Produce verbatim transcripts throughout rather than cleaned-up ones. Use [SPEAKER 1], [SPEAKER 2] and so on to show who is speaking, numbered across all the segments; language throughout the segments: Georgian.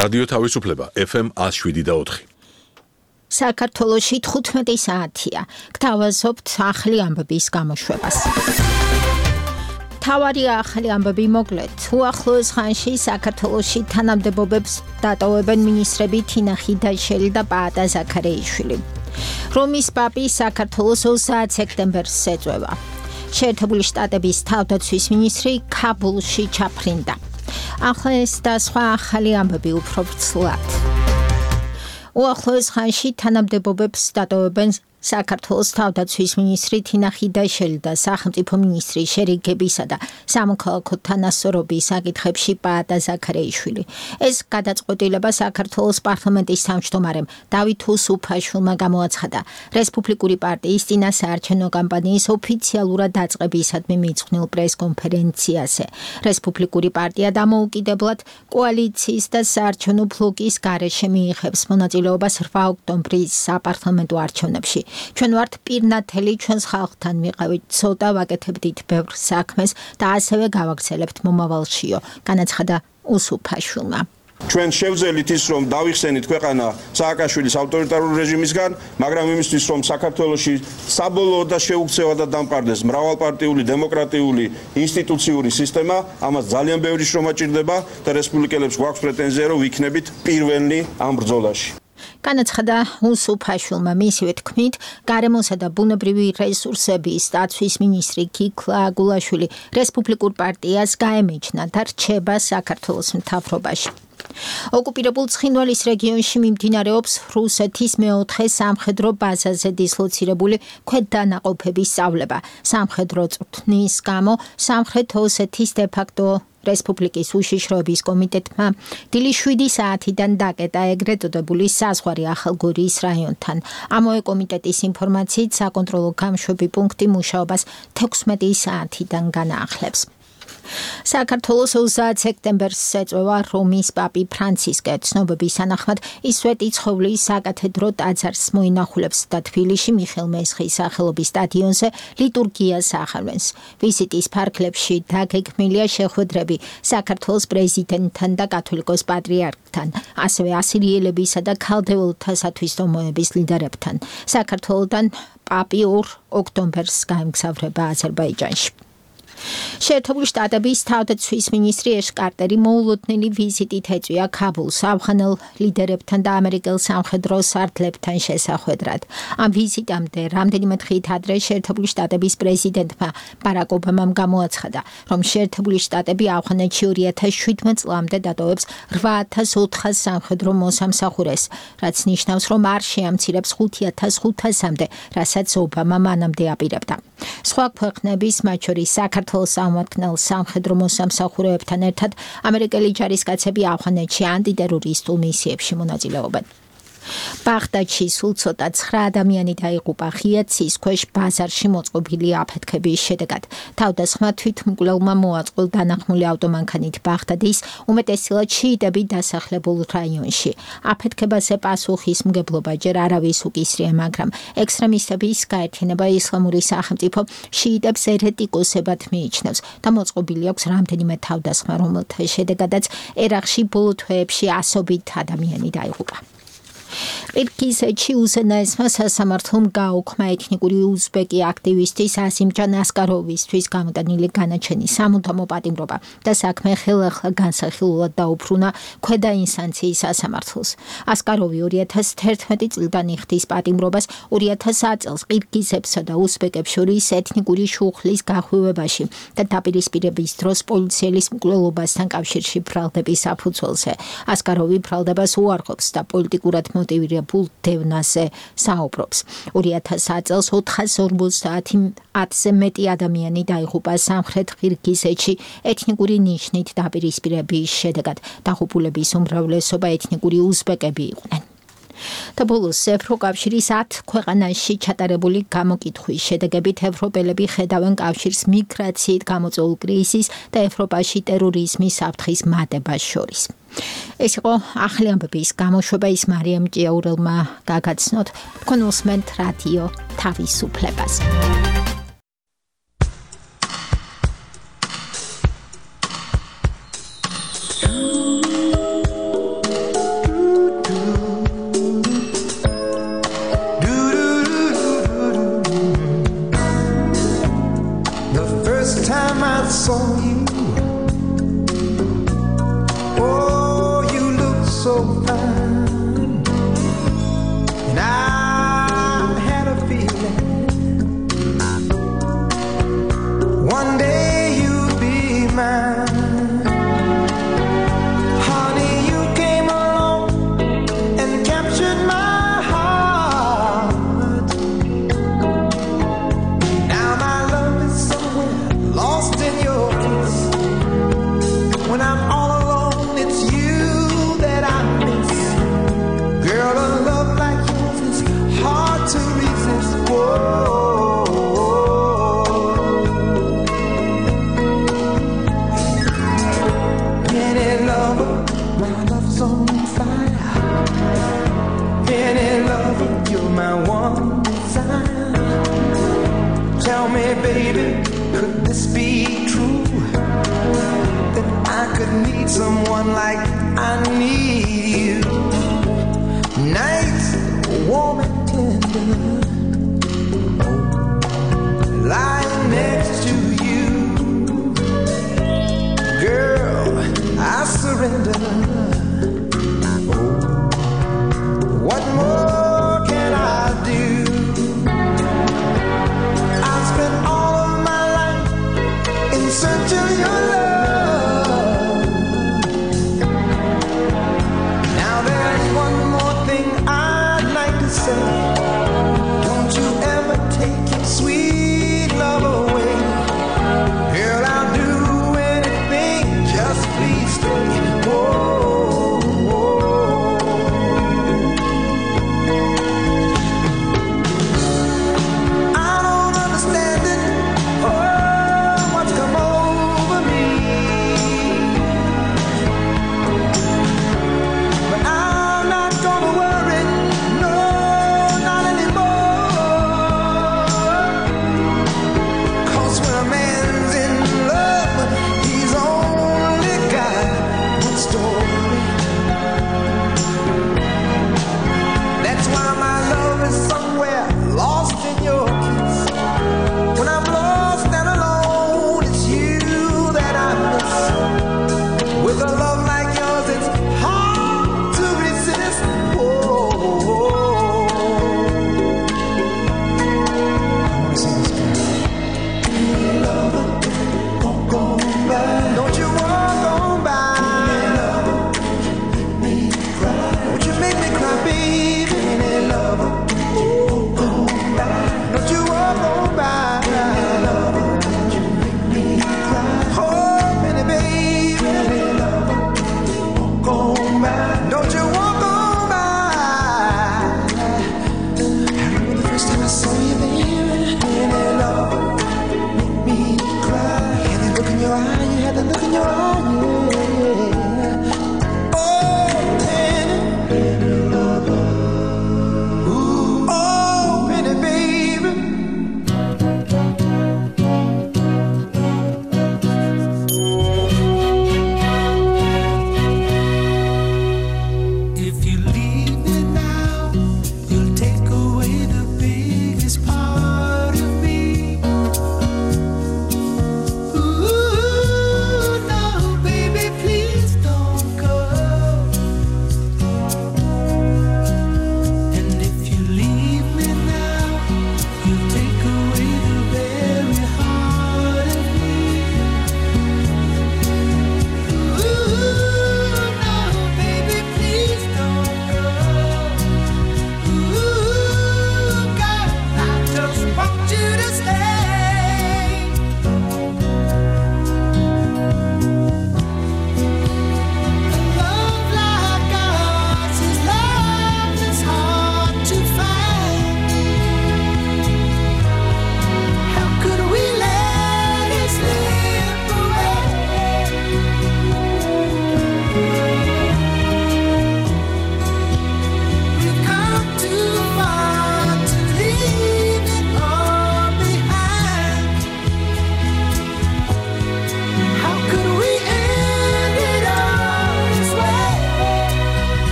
[SPEAKER 1] რადიო თავისუფლება ეფ ემ one oh seven და four.
[SPEAKER 2] საქართველოში თხუთმეტი საათია. გთავაზობთ ახალი ამბების გამოშვებას. თავარი ახალი ამბები მოკლედ. უახლოეს ხანში საქართველოში თანამდებობებს დატოვებენ მინისტრები თინა ხიდაშელი და პაატა ზაქარეიშვილი. რომის პაპი საქართველოს ოცდაათ სექტემბერს ეწვევა. შეერთებული შტატების თავდაცვის მინისტრი ქაბულში ჩაფრინდა. ახლა ეს და სხვა ახალი ამბები უფრო ვრცლად. უახლოეს ხანში თანამდებობებს დატოვებენ საქართველოს თავდაცვის მინისტრი თინა ხიდაშელი და სახელმწიფო მინისტრი შერიგებისა და სამოქალაქო თანასწორობის საკითხებში პაატა ზაქარეიშვილი. ეს გადაწყვეტილება საქართველოს პარლამენტის თავმჯდომარემ დავით უსუფაშვილმა გამოაცხადა რესპუბლიკური პარტიის წინა საარჩევნო კამპანიის ოფიციალურად დაწყებისადმი მიძღვნილ პრესკონფერენციაზე. რესპუბლიკური პარტია დამოუკიდებლად კოალიციის და საარჩევნო ბლოკის გარეშე მიიღებს მონაწილეობას რვა ოქტომბრის საპარლამენტო არჩევნებში. ჩვენ ვართ პირნათელი ჩვენს ხალხთან მიყავით ცოტა ვაკეთებდით ბევრ საქმეს და ასევე გავაგრძელებთ მომავალშიო, განაცხადა უსუფაშვილმა.
[SPEAKER 3] ჩვენ შევძელით ის რომ დავიხსენით ქვეყანა სააკაშვილის ავტორიტარული რეჟიმისგან, მაგრამ იმისთვის რომ საქართველოში საბოლოოდ და შეუქცევად დამყარდეს მრავალპარტიული დემოკრატიული ინსტიტუციური სისტემა, ამას ძალიან ბევრი შრომა ჭირდება და რესპუბლიკელებს გვაქვს პრეტენზია რომ ვიქნებით პირველნი ამ ბრძოლაში.
[SPEAKER 2] განაცხადა უსუფაშვილმა მისივე თქმით, გარემოსა და ბუნებრივი რესურსების დაცვის მინისტრი ქიქლა გულაშვილი რესპუბლიკურ პარტიას გაემიჯნა და რჩება საქართველოს მთავრობაში. ოკუპირებულ ცხინვალის რეგიონში მიმდინარეობს რუსეთის მეოთხე სამხედრო ბაზაზე დისლოცირებული ქვედანაყოფების სწავლება. სამხედრო წვრთნის გამო სამხრეთ ოსეთის დე-ფაქტო რესპუბლიკის უშიშროების კომიტეტმა დილის შვიდი საათიდან დაკეტა ეგრეთ წოდებული საზღვარი ახალგორიის რაიონთან. ამავე კომიტეტის ინფორმაციით საკონტროლო გამშვები პუნქტი მუშაობას თექვსმეტი საათიდან განაახლებს. საქართველოს ოცდაათ სექტემბერს ეწვევა რომის პაპი ფრანცისკე. ცნობების თანახმად ის სვეტიცხოვლის საკათედრო ტაძარს მოინახულებს და თბილისში მიხეილ მესხის სახელობის სტადიონზე ლიტურგიას ახარვენს. ვიზიტის ფარგლებში დაგეგმილია შეხვედრები საქართველოს პრეზიდენტთან და კათოლიკოს პატრიარქთან, ასევე ასირიელებისა და ქალდეველთა სათვისტომოების ლიდერებთან. საქართველოდან პაპი ორ ოქტომბერს გაემგზავრება აზერბაიჯანში. შეერთებული შტატების თავდაცვის მინისტრი ეშ კარტერი მოულოდნელი ვიზიტით ეწვია ქაბულს ავღანელ ლიდერებთან და ამერიკელ სამხედრო სარდლებთან შესახვედრად. ამ ვიზიტამდე რამდენიმე დღით ადრე შეერთებული შტატების პრეზიდენტმა ბარაკ ობამამ გამოაცხადა, რომ შეერთებული შტატები ავღანეთში ორი ათას შვიდმეტ წლამდე დატოვებს რვა ათას ოთხას სამხედრო მოსამსახურეს, რაც ნიშნავს, რომ არ შეამცირებს ხუთი ათას ხუთასამდე, რასაც ობამა მანამდე აპირებდა. სხვა ქვეყნების, მათ შორის საქართველოს სამართლ სამხედრო მოსამსახურეებთან ერთად ამერიკელი ჯარისკაცები ავღანეთში ანტიტერორისტულ მისიებში მონაწილეობენ. ბაღდადში სულ ცოტა ცხრა ადამიანი დაიღუპა ღია ცის ქვეშ ბაზარში მოწყობილი აფეთქების შედეგად. თავდასხმა თვითმკვლელმა მოაწყო დანახმული ავტომანქანით ბაღდადის უმეტესწილად შიიტები დასახლებულ რაიონში. აფეთქებაზე პასუხისმგებლობა ჯერ არავის უკისრია, მაგრამ ექსტრემისტების გაერთიანება ისლამური სახელმწიფო შიიტებს ერეტიკოსებად მიიჩნევს და მოწყობილი აქვს რამდენიმე თავდასხმა, რომელთა შედეგადაც ერაყში ბოლო თვეებში ასობით ადამიანი დაიღუპა. ყირგიზეთში უზენაესმა სასამართლომ გააუქმა ეთნიკური უზბეკი აქტივისტის ასიმჯან ასკაროვისთვის გამოტანილი განაჩენის სამუდამო პატიმრობა და საქმე ხელახლა განსახილულად დაუბრუნა ქვედა ინსტანციის სასამართლოს. ასკაროვი ორი ათას თერთმეტი წლიდან იხდის პატიმრობას ორი ათას წელს ყირგიზებსა და უზბეკებს შორის ეთნიკური შუხლის გახვევებაში და დაპირისპირების დროს პოლიციელის მკვლელობასთან კავშირში ბრალდების საფუძველზე. ასკაროვი ბრალდებას უარყოფს და პოლიტიკურად მოტივირებულ დევნაზე საუბრობს. ორი ათას წელს ოთხას ორმოცდაათზე მეტი ადამიანი დაიღუპა სამხრეთ ყირგიზეთში ეთნიკური ნიშნით დაპირისპირების შედეგად. დაღუპულების უმრავლესობა ეთნიკური უზბეკები იყვნენ. და ბოლოს ევროკავშირის ათ ქვეყანაში ჩატარებული გამოკითხვის შედეგებით ევროპელები ხედავენ კავშირს მიგრაციით გამოწვეულ კრიზისს და ევროპაში ტერორიზმის საფრთხის მატებას შორის. ეს იყო ახალი ამბების გამოშვება, ის მარიამ ჭიაურელმა გაგაცნოთ. თქვენ უსმენთ რადიო თავისუფლებას.
[SPEAKER 4] sights on you. Oh, you look so fine, and I had a feeling one day you'd be mine. Honey, you came along and captured my heart. Now my love is somewhere lost in your kiss. When I'm all alone, it's you that I miss. Girl, a love like yours is hard to resist. Whoa. Any lover, my love's on fire. Any lover, you're my one desire. Tell me, baby, could this be true? That I could need someone like I need you. Nights warm and tender, lying next to you. Girl, I surrender. What more can I do? I spent all of my life in search of your love. Now there's one more thing I'd like to say.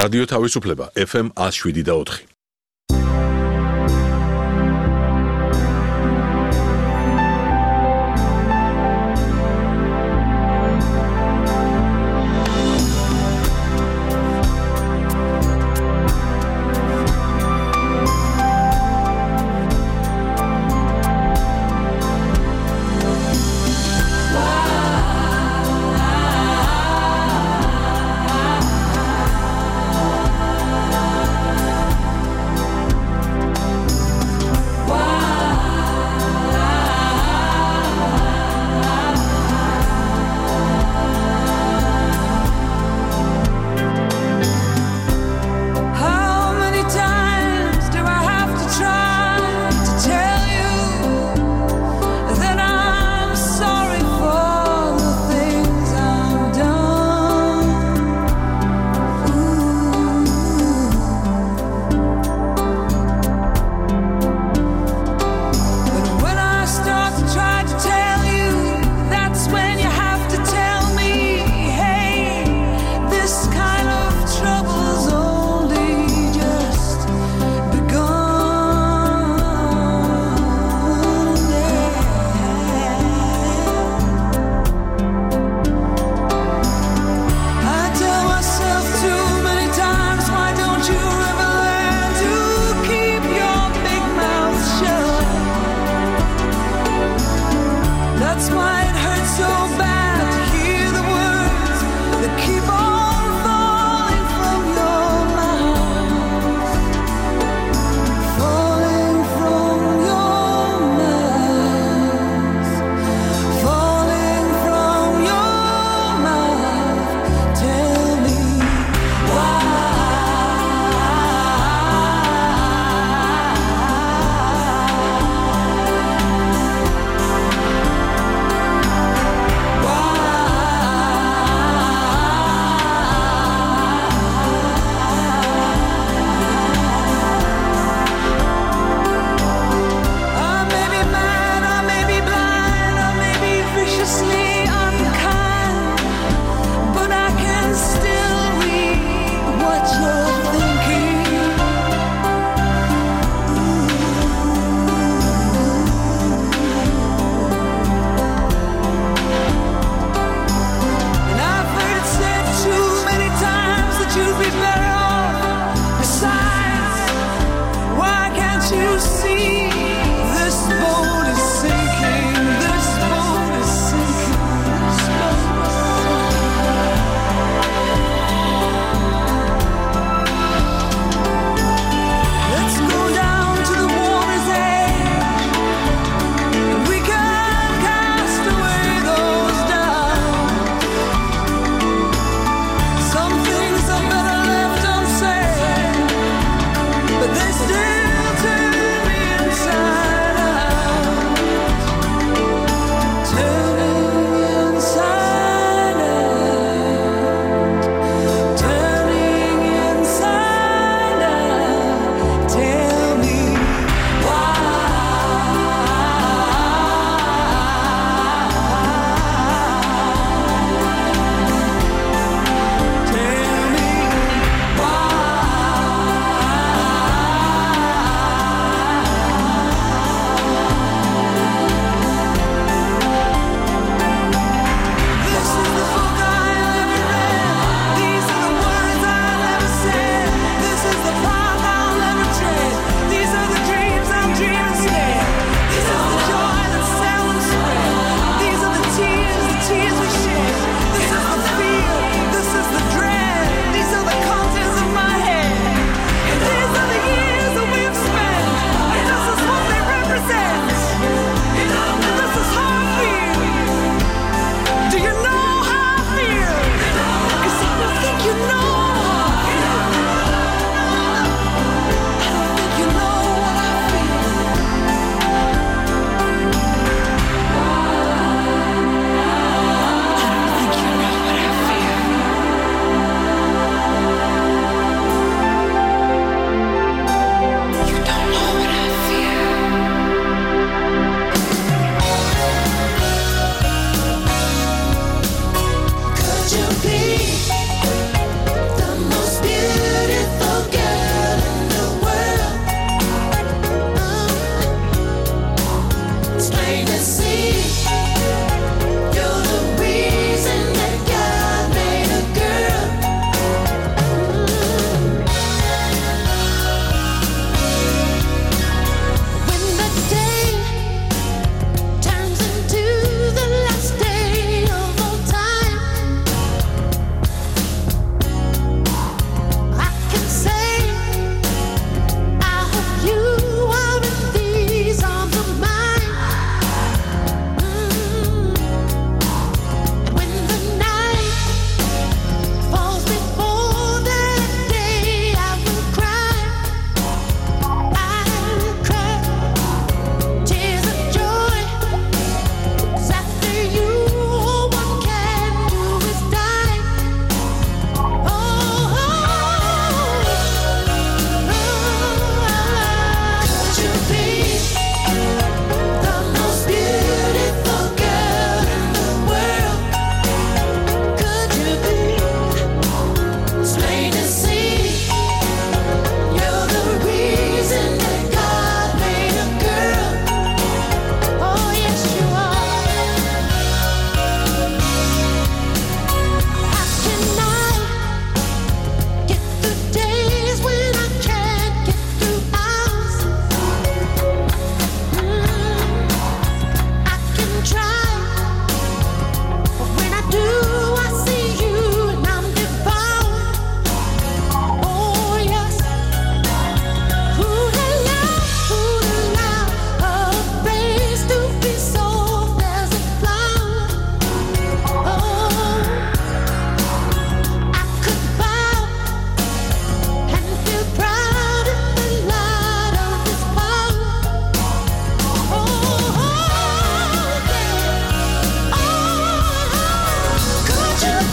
[SPEAKER 1] რადიო თავისუფლება ეფ ემ one oh seven და four.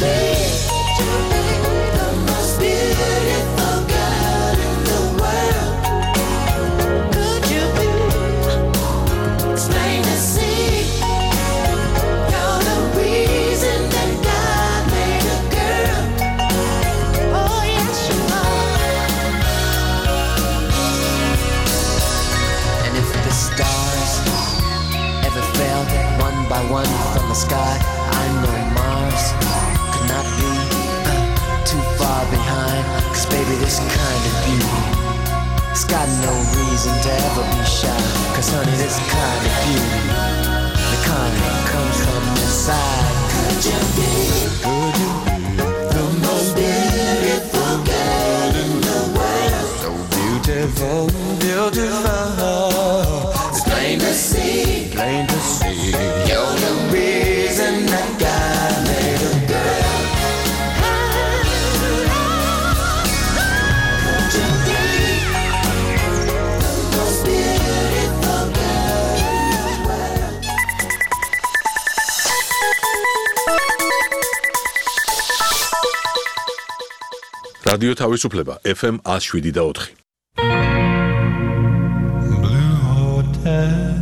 [SPEAKER 5] One from the sky, I know Mars could not be uh, too far behind. Cause baby, this kind of beauty, it's got no reason to ever be shy. Cause honey, this kind of beauty, the kind that comes from inside. Could you be, could you be the most beautiful girl in the world? So beautiful, beautiful. It's plain to see, plain to see. You're the reason that God made a girl. Could you be the most beautiful girl in the world?
[SPEAKER 1] რადიო თავისუფლება эф эм one oh seven და four.
[SPEAKER 6] Blue Hotel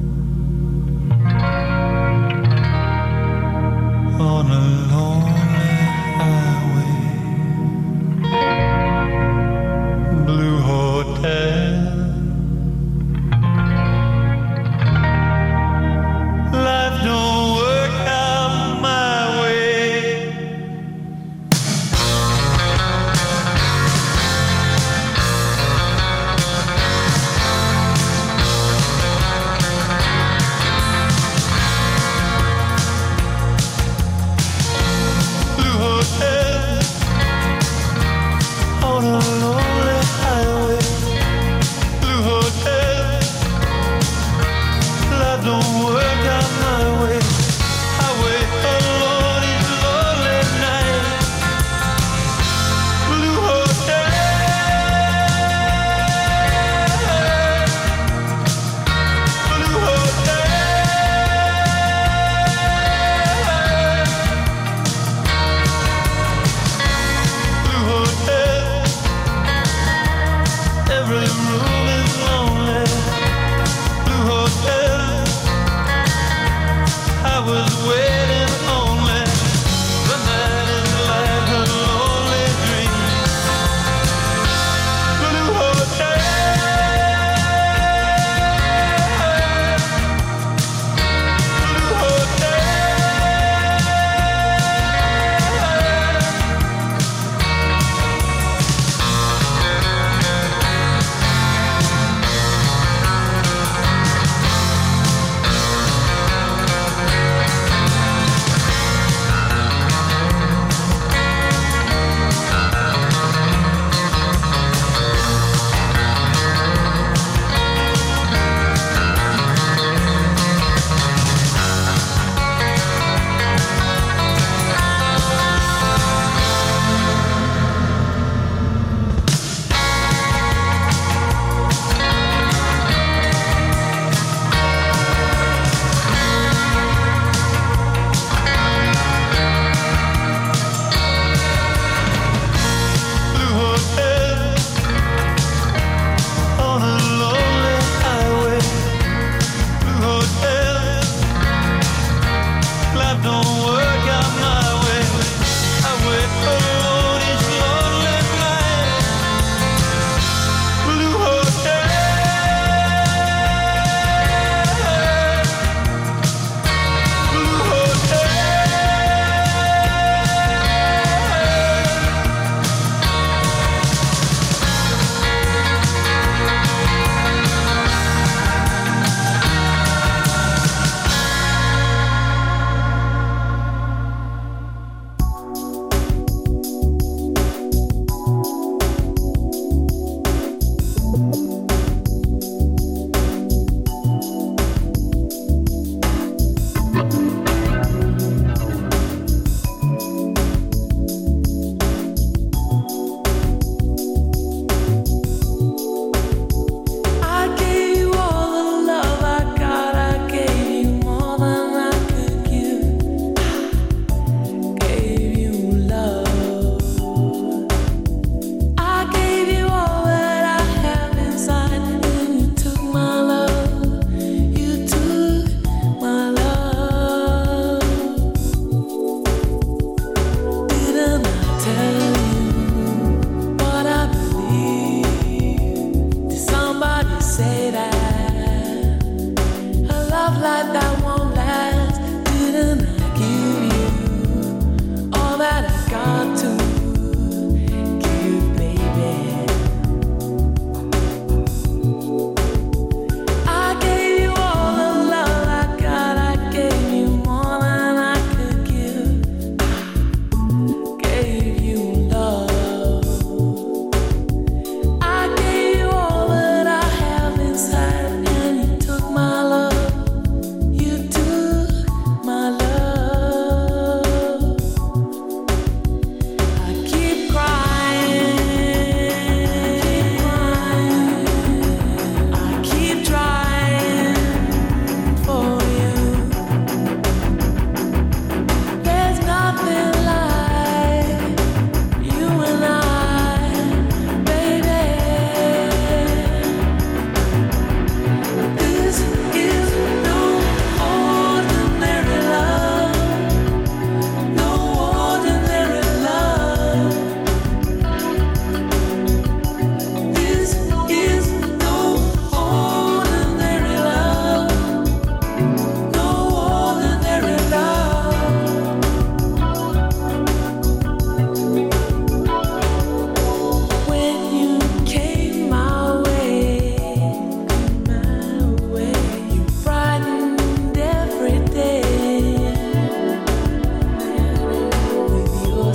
[SPEAKER 6] on a lonely highway. Blue Hotel. Life don't work out my way.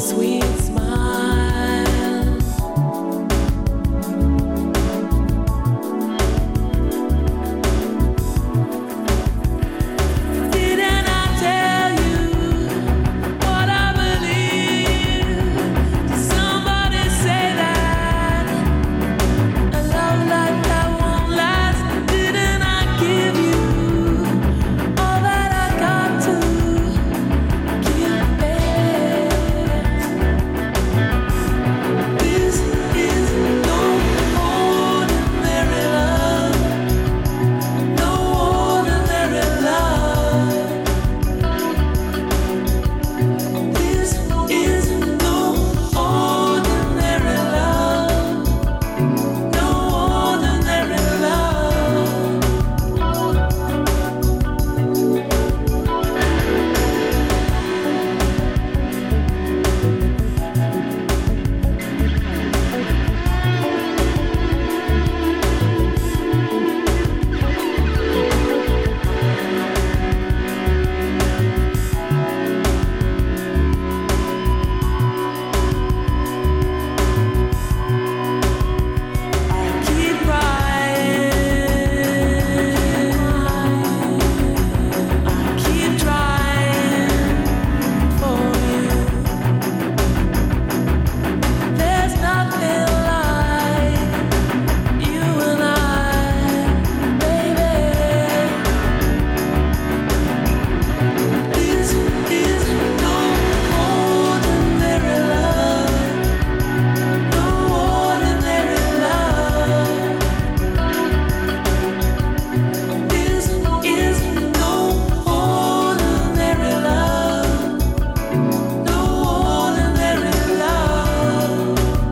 [SPEAKER 7] sweet smile. Didn't I tell you what I believe? Did somebody say that a love like that won't last? Didn't I give you all that I got to give back? This is no ordinary love, no ordinary love. This is no ordinary love, no ordinary love. Keep crying, I keep trying for you. There's nothing like you and I, baby. This is no ordinary love, no ordinary love. This is no ordinary love, no ordinary love.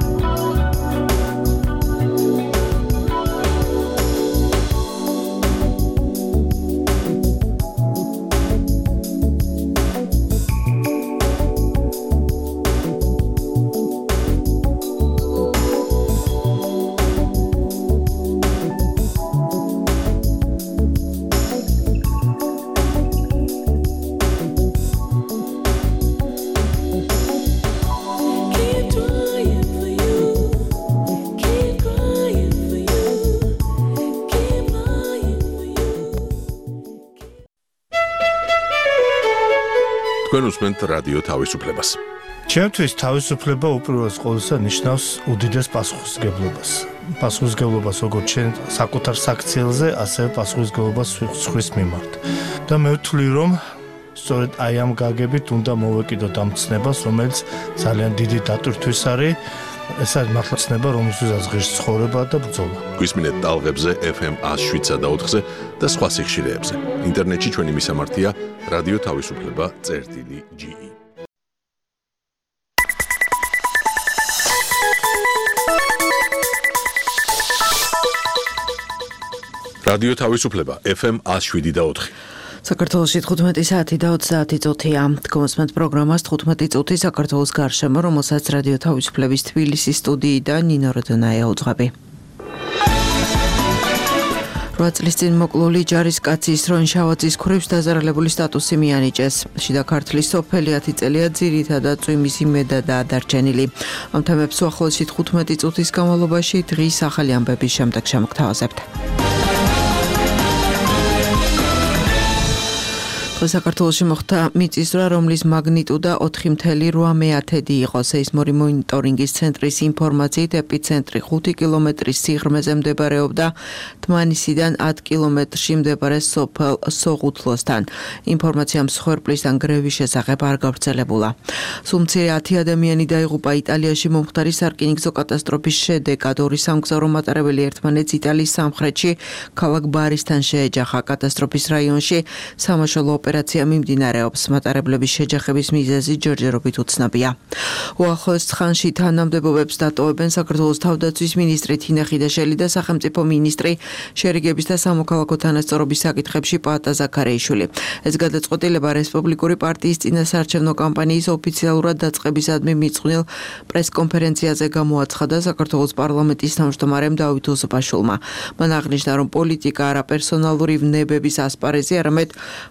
[SPEAKER 7] Keep trying for you, keep crying for you, keep crying for you.
[SPEAKER 1] თქვენ უსმენთ რადიო თავისუფლებას.
[SPEAKER 8] ჩემთვის თავისუფლება უპირველეს ყოვლისა ნიშნავს უდიდეს პასუხისმგებლობას. პასუხისმგებლობას როგორც ჩვენ საკუთარ საქციელზე, ასევე პასუხისმგებლობას სხვის მიმართ. და მე ვთვლი, რომ სწორედ აი ამ გაგებით უნდა მოვეკიდოთ ამ ცნებას, რომელიც ძალიან დიდი დატვირთვის არის. ეს არის მართლა ცნება, რომელსაც ღირს ცხოვრება და ბრძოლა.
[SPEAKER 1] გვისმინეთ ტალღებზე ეფ ემ one oh seven point four-ზე და სხვა სიხშირეებზე. ინტერნეტში ჩვენი მისამართია რადიო თავისუფლება წერტილი ჯი ი. რადიო თავისუფლება ეფ ემ one oh seven point four.
[SPEAKER 9] საქართველოში თხუთმეტი საათი და ოცდაათი წუთია. გმოსმენთ პროგრამას თხუთმეტი წუთი საქართველოს გარშემო, რომელსაც რადიო თავისუფლების თბილისის სტუდიიდან ნინო როდონაია უძღვები. რვა წლის წინ მოკლული ჯარისკაცი ისროენ შავაძის ქვრივს დაზარალებული სტატუსი მიანიჭეს. შიდა ქართლის სოფელი ათი წელია ძირითადად წვიმის იმედადაა დარჩენილი. ამ თემებს უახლოესი თხუთმეტი წუთის განმავლობაში დღის ახალი ამბების შემდეგ შემოგთავაზებთ. საქართველოში მოხდა მიწისძვრა, რომლის მაგნიტუდა ოთხი целых восемь მეათედი იყო. სეისმური მონიტორინგის ცენტრის ინფორმაციით ეპიცენტრი ხუთი კილომეტრის სიღრმეზე მდებარეობდა თმანისიდან ათ კილომეტრში მდებარე სოფელ სოღუთლოსთან. ინფორმაცია მსხვერპლისგან გრევის შესახებ არ გავრცელებულა. სულ მცირე ათი ადამიანი დაიღუპა იტალიაში მომხდარი სარკინიგზო კატასტროფის შედეგად. ორი სამგზავრო მატარებელი ერთმანეთს იტალიის სამხრეთში ქალაქ ბარისთან შეეჯახა. კატასტროფის რაიონში სამაშველო ოპერაცია მიმდინარეობს. მატარებლების შეჯახების მიზეზი ჯერჯერობით უცნობია. უახლოეს ხანში თანამდებობებს დატოვებენ საქართველოს თავდაცვის მინისტრი თინა ხიდაშელი და სახელმწიფო მინისტრი შერიგების და სამოქალაქო თანასწორობის საკითხებში პაატა ზაქარეიშვილი. ეს გადაწყვეტილება რესპუბლიკური პარტიის წინასაარჩევნო კამპანიის ოფიციალურად დაწყებისადმი მიწყვნილ პრესკონფერენციაზე გამოაცხადა საქართველოს პარლამენტის თავმჯდომარემ დავით უსუპაშვილმა. მან აღნიშნა, რომ პოლიტიკა არა პერსონალური ვნებების ასპარეზი, არამედ ხალხის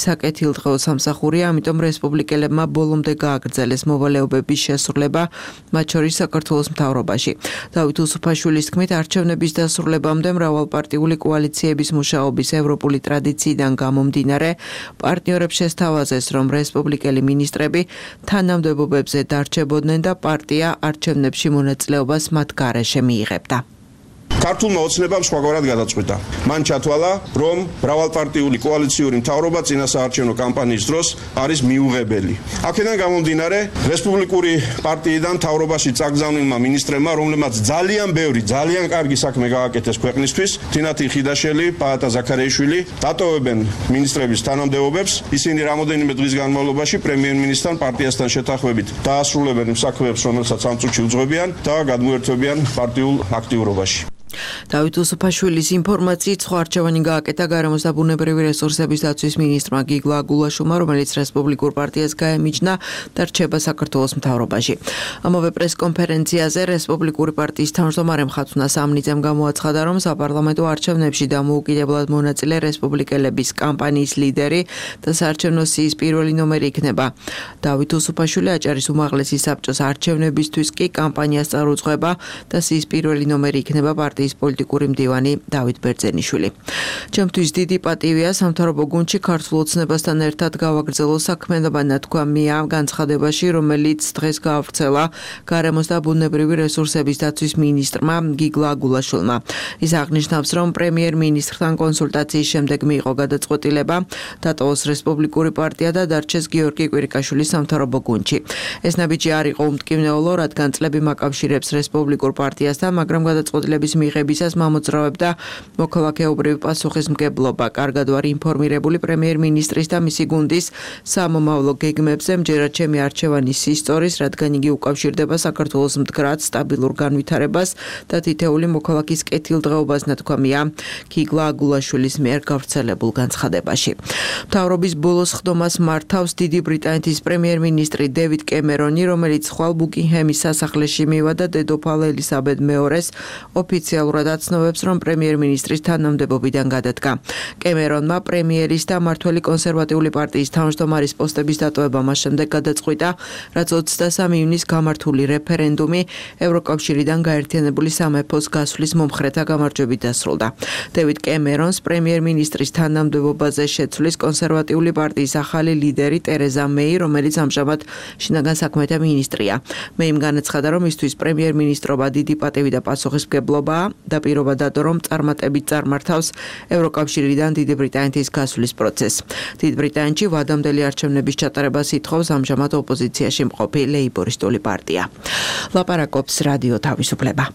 [SPEAKER 9] საკეთილდღეო სამსახურია, ამიტომ რესპუბლიკელებმა ბოლომდე გააგრძელეს მოვალეობების შესრულება, მათ შორის საქართველოს მთავრობაში. დავით უსუფაშვილის თქმით, არჩევნების დასრულებამდე მრავალპარტიული კოალიციების მუშაობის ევროპული ტრადიციიდან გამომდინარე, პარტნიორებს შესთავაზეს, რომ რესპუბლიკელი მინისტრები თანამდებობებზე დარჩებოდნენ და პარტია არჩევნებში მონაწილეობას მათ გარეშე მიიღებდა.
[SPEAKER 3] ქართულმა ოცნებამ სხვაგვარად გადაწყვიტა. მან ჩათვალა, რომ მრავალპარტიული კოალიციური მთავრობა წინასაარჩევნო კამპანიის დროს არის მიუღებელი. აქედან გამომდინარე, რესპუბლიკური პარტიიდან მთავრობაში წაგზავნილმა მინისტრებმა, რომლებმაც ძალიან ბევრი, ძალიან კარგი საქმე გააკეთეს ქვეყნისთვის, თინათი ხიდაშელი, პაატა ზაქარიაშვილი, დატოვებენ მინისტრების თანამდებობებს. ისინი რამოდენიმე დღის განმავლობაში პრემიერ-მინისტრთან პარტიასთან შეთანხმებით დაასრულებენ იმ საქმეებს, რომელსაც ამ წუთში უძღვებიან და გადმოერთვებიან პარტიულ აქტიურობაში.
[SPEAKER 9] დავით უსუფაშვილის ინფორმაციით სხვა არჩევანი გააკეთა გარემოს და ბუნებრივი რესურსების დაცვის მინისტრმა გიგლა აგულაშვილმა, რომელიც რესპუბლიკურ პარტიას გაემიჯნა და რჩება საქართველოს მთავრობაში. ამავე პრესკონფერენციაზე რესპუბლიკური პარტიის თავმჯდომარე მხატვრונה სამნიძემ გამოაცხადა, რომ საპარლამენტო არჩევნებში დამოუკიდებლად მონაწილე რესპუბლიკელების კამპანიის ლიდერი და საარჩევნო სიის პირველი ნომერი იქნება. დავით უსუფაშვილი აჭარის უმაღლესი საბჭოს არჩევნებისთვის კი კამპანიას წარუძღვება და სიის პირველი ნომერი იქნება პარტიის პოლიტიკური მდივანი დავით ბერძენიშვილი. ჩემთვის დიდი პატივია სამთავრობო გუნდში ქართულ ოცნებასთან ერთად გავაგრძელო საქმიანობა ნათქვამია განცხადებაში, რომელიც დღეს გაავრცელა გარემოს და ბუნებრივი რესურსების დაცვის მინისტრმა გიგლა აგულაშვილმა. ის აღნიშნავს, რომ პრემიერ-მინისტრთან კონსულტაციის შემდეგ მიიღო გადაწყვეტილება დატოვოს რესპუბლიკური პარტია და დარჩეს გიორგი კვირიკაშვილის სამთავრობო გუნდში. ეს ნაბიჯი არ იყო უმტკივნეულო, რადგან წლები მაკავშირებს რესპუბლიკურ პარტიასთან, მაგრამ გადაწყვეტილების მიღებისას მამოძრავებდა მოქალაქეობრივი პასუხისმგებლობა. კარგად ვარ ინფორმირებული პრემიერ-მინისტრის და მისი გუნდის სამომავლო გეგმებზე, მჯერად ჩემი არჩევანის ისტორიის, რადგან იგი უკავშირდება საქართველოს მდგრად სტაბილურ განვითარებას და თითეული მოქალაქის კეთილდღეობას, ნათქვამია გიგლა აგულაშვილის მიერ გავრცელებულ განცხადებაში. მთავრობის ბოლოს ხდომას მართავს დიდი ბრიტანეთის პრემიერ-მინისტრი დევიდ კემერონი, რომელიც ხვალ ბუკინგჰემის სასახლეში მივა და დედოფალ ელისაბედ მეორეს ოფიციალურად აცნობებს, რომ პრემიერ-მინისტრის თანამდებობიდან გადადგა. კემერონმა პრემიერის და მმართველი კონსერვატიული პარტიის თავმჯდომარის პოსტების დატოვება მას შემდეგ გადაწყვიტა, რაც ოცდასამი ივნის გამართული რეფერენდუმი ევროკავშირიდან გაერთიანებული სამეფოს გასვლის მომხრეთა გამარჯვებით დასრულდა. დევიდ კემერონს პრემიერ-მინისტრის თანამდებობაზე შეცვლის კონსერვატიული პარტიის ახალი ლიდერი ტერეზა მეი, რომელიც ამჟამად შინაგან საქმეთა მინისტრია. მეიმ განაცხადა, რომ მისთვის პრემიერ-მინისტრობა დიდი პატივი და პასუხისმგებლობაა და პირობა დადო, რომ წარმატებით წარმართავს ევროკავშირიდან დიდი ბრიტანეთის გასვლის პროცესს. დიდ ბრიტანეთში ვადამდელი არჩევნების ჩატარებას ითხოვს ამჟამად ოპოზიციაში მყოფი ლეიბორისტული პარტია. ლაპარაკობს რადიო თავისუფლება.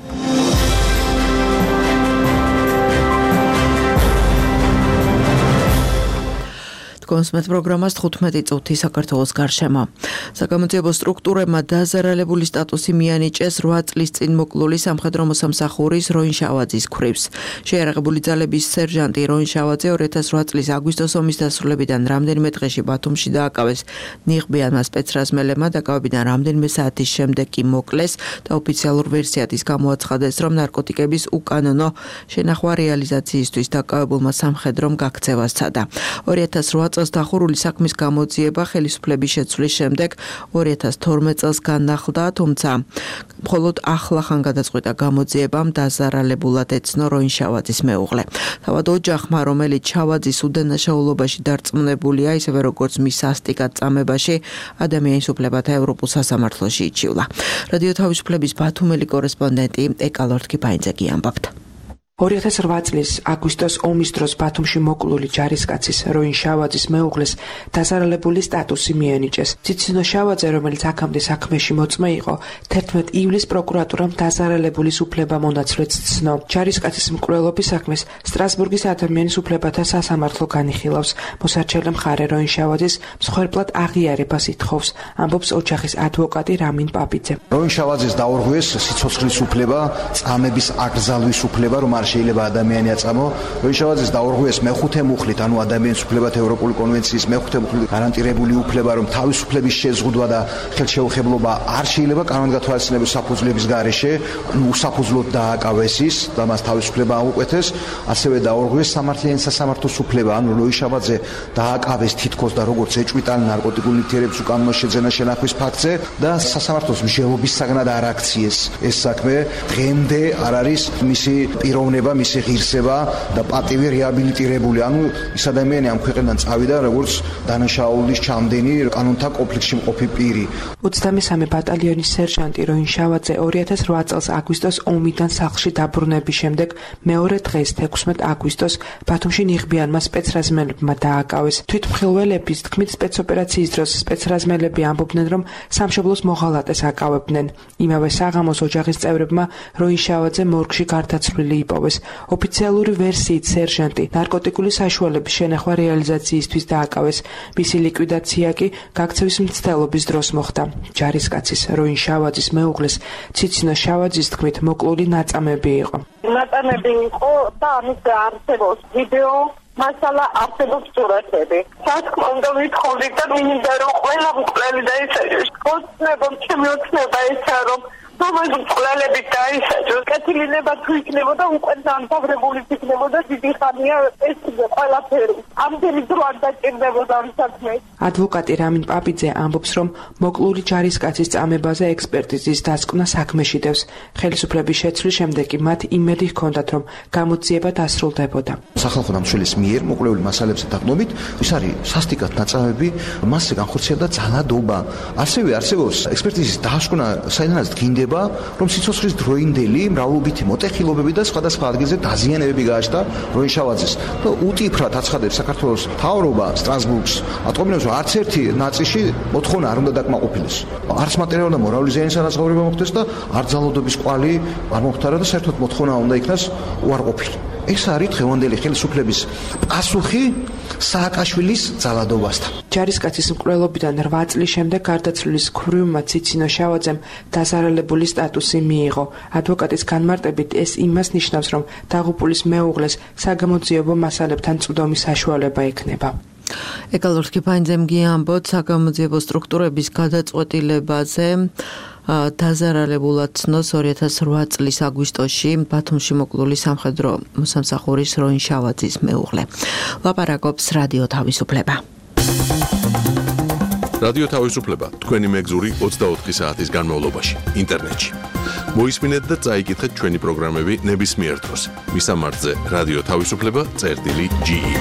[SPEAKER 9] კონსმეთ პროგრამას თხუთმეტი წუთი საქართველოს გარშემო. საგამოძიებო სტრუქტურებმა დაზარალებული სტატუსი მიანიჭეს რვა წლის წინ მოკლული სამხედრო მოსამსახურის როინ შავაძის ქვრივს. შეიარაღებული ძალების სერჟანტი როინ შავაძე ორი ათას რვა წლის აგვისტოს ომის დასრულებიდან რამდენიმე დღეში ბათუმში დააკავეს. ნიღბიანმა სპეცრაზმელებმა დაკავებიდან რამდენიმე საათის შემდეგ კი მოკლეს და ოფიციალურ ვერსიად ის გამოაცხადეს, რომ ნარკოტიკების უკანონო შენახვა რეალიზაციისთვის დაკავებულმა სამხედრომ გაქცევას სცადა. ორი ათას რვა წელს დახურული საქმის გამოძიება ხელისუფლების შეცვლის შემდეგ ორი ათას თორმეტ წელს განახლდა, თუმცა მხოლოდ ახლახან გადაწყვიტა გამოძიებამ დაზარალებულად ეცნო როინ შავაძის მეუღლე. თავად ოჯახმა, რომელიც შავაძის უდანაშაულობაში დარწმუნებულია, ისევე როგორც მის სასტიკად წამებაში, ადამიანის უფლებათა ევროპულ სასამართლოში იჩივლა. რადიო თავისუფლების ბათუმელი კორესპონდენტი ეკალორთ კიფაინძე ამბობთ.
[SPEAKER 10] ორი ათას რვა წლის აგვისტოს ომის დროს ბათუმში მოკლული ჯარისკაცის როინ შავაძის მეუღლეს დაზარალებული სტატუსი მიანიჭეს. ციცინო შავაძე, რომელიც აქამდე საქმეში მოწმე იყო, თერთმეტ ივლისს პროკურატურამ დაზარალებულის უფლებამონაცვლეც ცნო. ჯარისკაცის მკვლელობის საქმეს სტრასბურგის ადამიანის უფლებათა სასამართლო განიხილავს. მოსარჩელე მხარე როინ შავაძის მსხვერპლად აღიარებას ითხოვს, ამბობს ოჯახის ადვოკატი რამინ პაპიძე.
[SPEAKER 11] როინ შავაძეს დაურღვიეს სიცოცხლის უფლება, წამების აკრძალვის უფლება, რომ არ შეიძლება ადამიანი აწამო. როიშავაძეს დაურღვიეს მეხუთე მუხლით, ანუ ადამიანის უფლებათა ევროპული კონვენციის მეხუთე მუხლით გარანტირებული უფლება, რომ თავისუფლების შეზღუდვა და ხელშეუხებლობა არ შეიძლება კანონით გათვალისწინების საფუძვლების გარეშე, უსაფუძვლოდ დააკავეს ის და მას თავისუფლება აუკვეთეს, ასევე დაურღვიეს სამართლიანი სასამართლოს უფლება, ანუ როიშავაძე დააკავეს თითქოს და როგორც ეჭვიტან ნარკოტიკული ნივთიერების უკანონო შეძენა შენახვის ფაქტზე და სასამართლოს მსჯელობის საგნად არ აქციეს ეს საქმე. დღემდე არ არის მისი პიროვნება, მისი ღირსება და პატივი რეაბილიტირებული, ანუ ის ადამიანი ამ ქვეყნიდან წავიდა როგორც დანაშაულის ჩამდენი კანონთა კონფლიქტში მყოფი პირი.
[SPEAKER 10] ოცდამესამე ბატალიონის სერჟანტი როინშავაძე ორი ათას რვა წელს აგვისტოს ომიდან სახლში დაბრუნების შემდეგ მეორე დღეს თექვსმეტ აგვისტოს ბათუმში ნიღბიანმა სპეცრაზმელებმა დააკავეს. თვითმხილველების თქმით სპეცოპერაციის დროს სპეცრაზმელები ამბობდნენ, რომ სამშობლოს მოღალატეს აკავებდნენ. იმავე საღამოს ოჯახის წევრებმა როინშავაძე მორგში გარდაცვლილი იპოვეს. ოფიციალური ვერსიით სერჟანტი ნარკოტიკული საშუალების შენახვა რეალიზაციისთვის დააკავეს. მისი ლიკვიდაცია კი გაქცევის მცდელობის დროს მოხდა. ჯარისკაცის როინშავაძის მეუღლეს ციცინო შავაძის თქმით მოკლული ნაწამები იყო.
[SPEAKER 12] ნაწამები იყო და ამის არსებობს ვიდეო მასალა არსებობს სურათები. სასქმა უნდა ვითხოვდით და მინდა რომ ყველა მკვლელი დაისაჯოს. ოცნებამ ჩემი ოცნება ესა რომ მომავალ მკვლელები დაისაჯოს. კეთილინება თუ იქნებოდა უკვე დამთავრებული იქნებოდა დიდი ხანია ეს ყველაფერი. ამდენი დრო არ დაჭირდებოდა ამ საქმეს.
[SPEAKER 10] ადვოკატი რამინ პაპიძე ამბობს, რომ მოკლული ჯარისკაცის წამებაზე ექსპერტიზის დასკვნა საქმეში დევს. ხელისუფლების შეცვლის შემდეგ კი მათ იმედი ჰქონდათ, რომ გამოძიება დასრულდებოდა.
[SPEAKER 11] სახალხო დამცველის მიერ მოკლეული მასალებზე დაყნობით, ის არის სასტიკად ნაწამები, მასზე განხორციელდა ძალადობა. ასევე არსებობს ექსპერტიზის დასკვნა, საიდანაც დგინდება, რომ სიცოცხლის დროინდელი მრავლობითი მოტეხილობები და სხვადასხვა ადგილზე დაზიანებები გააჩნდა როინშავაძეს. და უტიფრად აცხადებს საქართველოს მთავრობა სტრასბურგს, ატყობინებს, რომ არც ერთი ნაწილში მოთხოვნა არ უნდა დაკმაყოფილდეს. არც მატერიალური და მორალური ზიანის ანაზღაურება მოხდეს და არც ძალადობის კვალი არ მოხდარა და საერთოდ მოთხოვნა უნდა იქნას უარყოფილი. ეს არის დღევანდელი ხელისუფლების პასუხი სააკაშვილის ძალადობასთან.
[SPEAKER 10] ჯარისკაცის მკვლელობიდან რვა წლის შემდეგ გარდაცვლილის ქვრივმა ციცინო შავაძემ დაზარალებული სტატუსი მიიღო. ადვოკატის განმარტებით ეს იმას ნიშნავს, რომ დაღუპულის მეუღლეს საგამოძიებო მასალებთან წვდომის საშუალება ექნება.
[SPEAKER 9] ეკალორსკი ფაინძემ გიამბოთ საგამოძიებო სტრუქტურების გადაწყვეტილებაზე დაზარალებულად ცნოს ორი ათას რვა წლის აგვისტოში ბათუმში მოკლული სამხედრო მოსამსახურის როინშავაძის მეუღლე. ლაპარაკობს რადიო თავისუფლება.
[SPEAKER 1] რადიო თავისუფლება თქვენი მეგზური ოცდაოთხი საათის განმავლობაში ინტერნეტში. მოისმინეთ და წაიკითხეთ ჩვენი პროგრამები ნებისმიერ დროს. მისამართზე რადიო თავისუფლება წერტილი ჯი ი.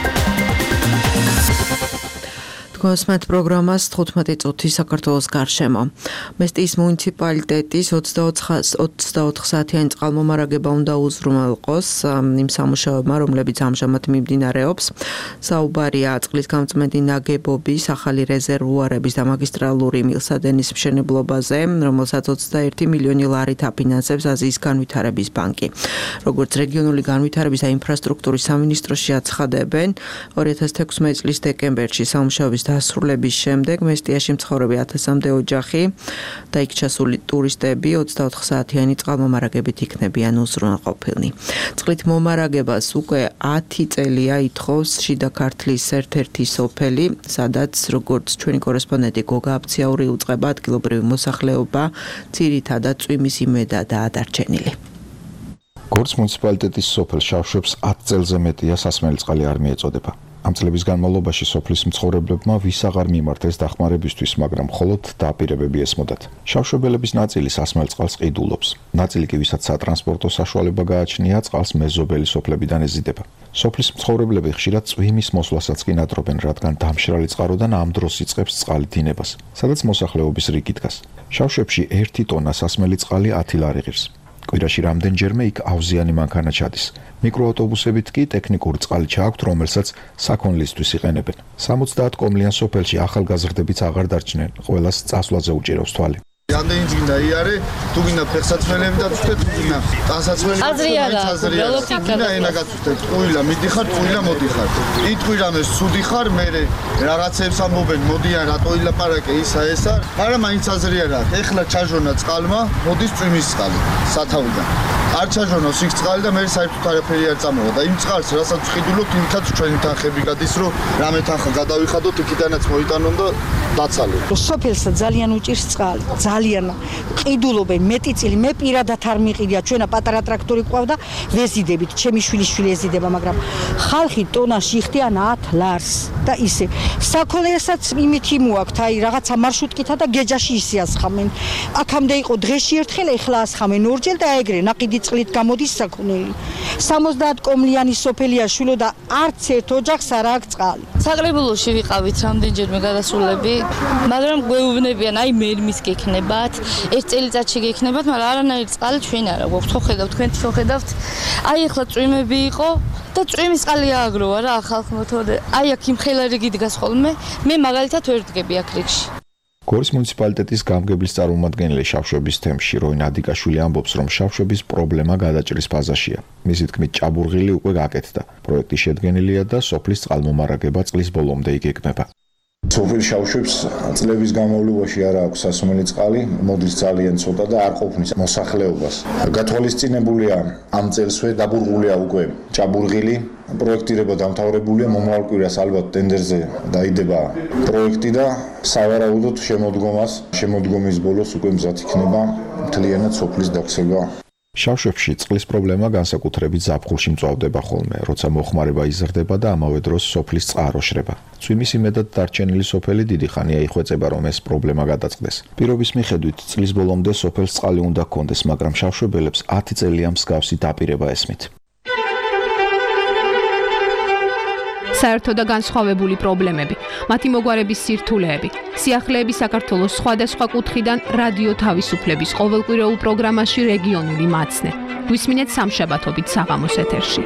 [SPEAKER 9] გოსმეთ პროგრამას თხუთმეტი წუთი საქართველოს გარშემო. მესტიის მუნიციპალიტეტის ოცდაოთხ საათიანი წყალმომარაგება უნდა უზრუნველყოს იმ სამუშაოებმა, რომლებიც ამჟამად მიმდინარეობს. საუბარია წყლის გამწმენდი ნაგებობის, ახალი რეზერვუარების და მაგისტრალური მილსადენის მშენებლობაზე, რომელსაც ოცდაერთი მილიონი ლარით აფინანსებს აზიის განვითარების ბანკი. როგორც რეგიონული განვითარების და ინფრასტრუქტურის სამინისტროში აცხადებენ, ორი ათას თექვსმეტი წლის დეკემბერში სამუშაოების დასრულების შემდეგ მესტიაში მცხოვრები ათასამდე ოჯახი და იქ ჩასული ტურისტები ოცდაოთხ საათიანი წყალმომარაგებით იქნებიან უზრუნველყოფილნი. წყლით მომარაგებას უკვე ათი წელია ითხოვს შიდა ქართლის ერთ-ერთი სოფელი, სადაც როგორც ჩვენი კორესპონდენტი გოგა აფციაური უწყება ადგილობრივი მოსახლეობა ძირითადად წვიმის იმედადაა დარჩენილი.
[SPEAKER 13] გორც მუნიციპალიტეტის სოფელ შავშებს ათი წელზე მეტია სასმელი წყალი არ მიეწოდება. ამ წლების განმავლობაში სოფლის მცხოვრებლებმა ვის აღარ მიმართეს დახმარებისთვის, მაგრამ მხოლოდ დაპირებები ესმოდათ. შავშობელების ნაწილი სასმელ წყალს ყიდულობს. ნაწილი კი ვისაც სატრანსპორტო საშუალება გააჩნია, წყალს მეზობელი სოფლებიდან ეზიდება. სოფლის მცხოვრებლები ხშირად წვიმის მოსვლასაც კი ნატრობენ, რადგან დამშრალი წყაროდან ამ დროს იწყებს წყალი დინებას, სადაც მოსახლეობის რიგი დგას. შავშებში ერთი ტონა სასმელი წყალი ათი ლარი ღირს. კვირაში რამდენჯერმე იქ ავზიანი მანქანა ჩადის. მიკროავტობუსებით კი ტექნიკური წყალი ჩააქვთ, რომელსაც საქონლისთვის იყენებენ. სამოცდაათ კომლიან სოფელში ახალგაზრდებიც აღარ დარჩნენ, ყველას წასვლაზე უჭირავს თვალი.
[SPEAKER 14] რამდენი წინდა იარე, თუ გინდა ფეხსაცმელები დაწვდეთ, თუ გინდა დასაცმელები.
[SPEAKER 15] აზრი არა, უბრალოდ იქ
[SPEAKER 14] გინდა ენა გაწვდეთ, ყვილა მიდიხარ, ყვილა მოდიხარ. იტყვი რამეს ცუდი ხარ, მე რაღაცებს ამბობენ, მოდიან რატო ილაპარაკე ისა ესა, მაგრამ მაინც აზრი არა. ეხლა ჩაჟონა წყალმა, მოდის წვიმის წყალი სათავიდან. არ ჩაჟონავს იქ წყალი და მე საერთოდ არაფერი არ წამოვა და იმ წყალს რასაც ვყიდულობთ, იმითაც ჩვენი თანხები გადის, რომ რამე თანხა გადავიხადოთ, იქიდანაც მოიტანონ და დაცალოთ.
[SPEAKER 16] სოფელსა ძალიან უჭირს წყალი, ძალიან ყიდულობენ მეტი წილი, მე პირადად არ მიყიდია, ჩვენა პატარა ტრაქტორი ყავდა, ვეზიდებით, ჩემი შვილის შვილი ეზიდება, მაგრამ ხალხი ტონაში იხდიან ათ ლარს და ისე. საქონელსაც იმითი მოაქვთ, აი რაღაცა მარშრუტკითა და გეჯაში ისიასხამენ. აქამდე იყო დღეში ერთხელ, ეხლა ასხამენ ორჯერ და ეგრე ნაყიდი წყლით გამოდის საქონელი. სამოცდაათ კომლიანი სოფელია შვილო და არც ერთ ოჯახს არ აქვს წყალი.
[SPEAKER 15] საკრებულოში ვიყავით რამდენჯერმე გადასულები, მაგრამ გვეუბნებიან, აი მერმის გექნებათ, ერთ წელიწადში გექნებათ, მაგრამ არანაირი წყალი ჩვენ არ აგვაქვს. ხო ხედავთ, თქვენ ხო ხედავთ. აი ახლა წვიმები იყო და წვიმის წყალი ააგროვა რა ხალხმა თორე. აი აქ იმ ხელარი გიდგას ხოლმე, მე მაგალითად ვერ ვდგები აქ რიგში.
[SPEAKER 13] გორის მუნიციპალიტეტის გამგებლის წარმომადგენელი შავშობის თემში როინ ადიკაშვილი ამბობს, რომ შავშობის პრობლემა გადაჭრის ფაზაშია. მისი თქმით, ჭაბურღილი უკვე გაკეთდა. პროექტი შედგენილია და სოფლის წყალმომარაგება წლის ბოლომდე იგეგმება.
[SPEAKER 17] სოფელ შავშობს წლების განმავლობაში არ აქვს სასმელი წყალი, მოდის ძალიან ცოტა და არ ყოფნის მოსახლეობას. გათვალისწინებულია ამ წელსვე დაბურღულია უკვე ჭაბურღილი. პროექტირება დამთავრებულია, მომავალ კვირას ალბათ ტენდერზე დაიდება პროექტი და სავარაუდოდ შემოდგომას, შემოდგომის ბოლოს უკვე მზად იქნება მთლიანად სოფლის დაქცევა.
[SPEAKER 13] შავშებში წყლის პრობლემა განსაკუთრებით ზაფხულში მწვავდება ხოლმე, როცა მოხმარება იზრდება და ამავე დროს სოფლის წყარო შრება. წვიმის იმედად დარჩენილი სოფელი დიდი ხანია იხვეწება, რომ ეს პრობლემა გადაწყდეს. პირობის მიხედვით წლის ბოლომდე სოფელს წყალი უნდა ჰქონდეს, მაგრამ შავშობელებს ათი წელია მსგავსი დაპირება ესმით.
[SPEAKER 18] საერთო და განსხვავებული პრობლემები, მათი მოგვარების სირთულეები, სიახლეები საქართველოს სხვადასხვა კუთხიდან რადიო თავისუფლების ყოველკვირეულ პროგრამაში რეგიონული მაცნე. გვისმინეთ სამშაბათობით საღამოს ეთერში.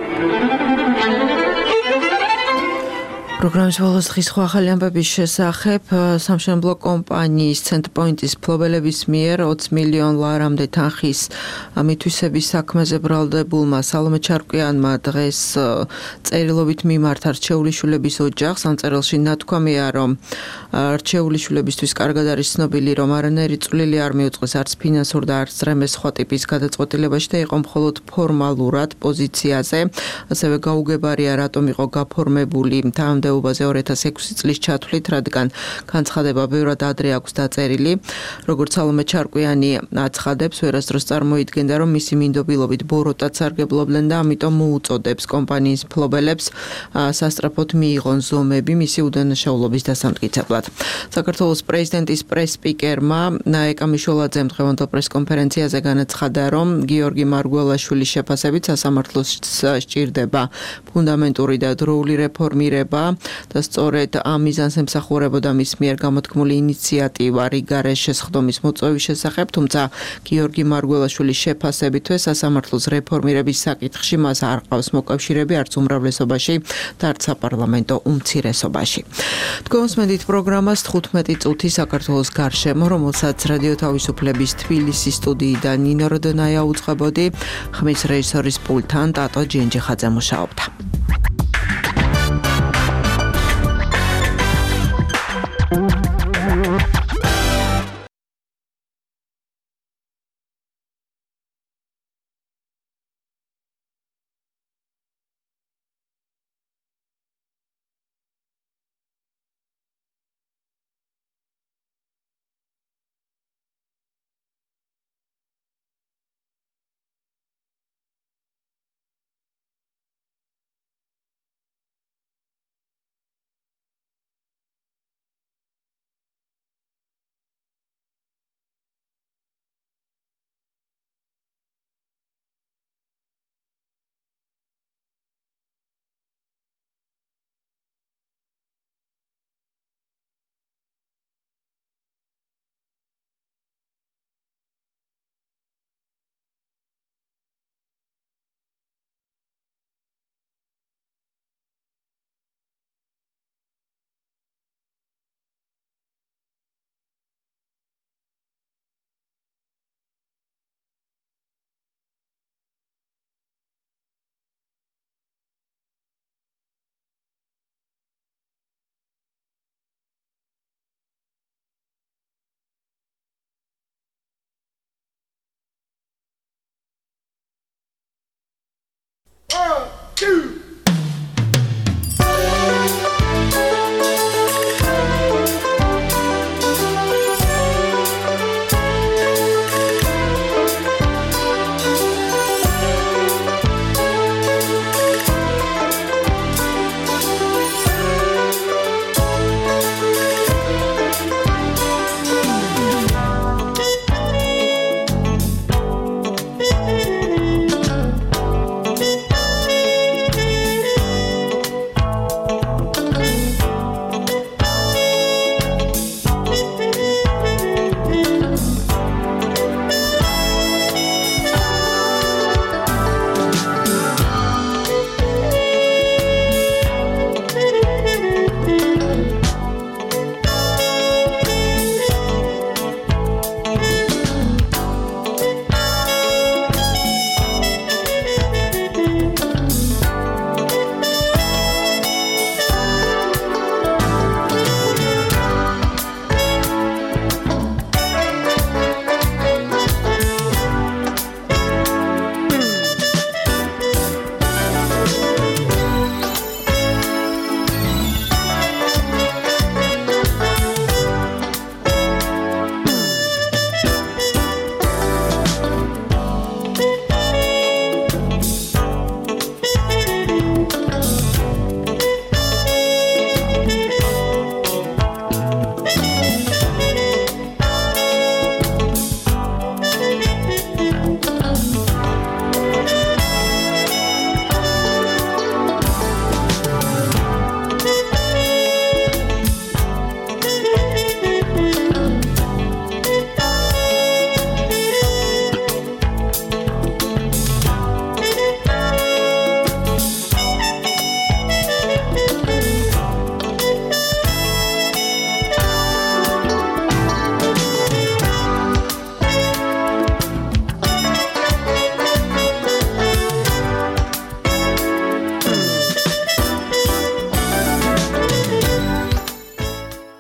[SPEAKER 9] პროგრამის ბოლოს დღის სხვა ახალი ამბების შესახებ სამშენებლო კომპანიის ცენტრპოინტის მფლობელების მიერ ოცი მილიონ ლარამდე თანხის მითვისების საქმეზე ბრალდებულმა სალომე ჩარკვიანმა დღეს წერილობით მიმართა რჩეული შვილების ოჯახს. ამ წერილში ნათქვამია, რომ რჩეული შვილებისთვის კარგად არის ცნობილი, რომ არანაირი წვლილი არ მიუძღვის არც ფინანსურ და არც რამე სხვა ტიპის გადაწყვეტილებაში და იყო მხოლოდ ფორმალურად პოზიციაზე. ასევე გაუგებარია, რატომ იყო გაფორმებული თანამდებობაზე ორი ათას ექვსი წლის ჩათვლით, რადგან განცხადება ბევრად ადრე აქვს დაწერილი. როგორც სალომე ჩარკვიანი აცხადებს, ვერასდროს წარმოიდგენდა, რომ მისი მინდობილობით ბოროტად სარგებლობდნენ და ამიტომ მოუწოდებს კომპანიის მფლობელებს სასწრაფოდ მიიღონ ზომები მისი უდანაშაულობის დასამტკიცებლად. საქართველოს პრეზიდენტის პრეს-სპიკერმა ნაეკა მიშველაძემ დღევანდელ პრეს-კონფერენციაზე განაცხადა, რომ გიორგი მარგველაშვილის შეფასებით სასამართლოს სჭირდება ფუნდამენტური და დროული რეფორმირება და სწორედ ამ მიზანს ემსახურებოდა მის მიერ გამოთქმული ინიციატივა რიგარეს შესხდომის მოწვევის შესახებ, თუმცა გიორგი მარგველაშვილის შეფასებითვე სასამართლოს რეფორმირების საკითხში მას არ ყავს მოკავშირეები არც უმრავლესობაში და არც საპარლამენტო უმცირესობაში. თქვენ მოსმენთ პროგრამას თხუთმეტი წუთი საქართველოს გარშემო, რომელსაც რადიო თავისუფლების თბილისის სტუდიიდან ნინო როდონაია უძღვებოდი, ხმის რეჟისორის პულტთან ტატო ჯენჯიხაძე მუშაობდა.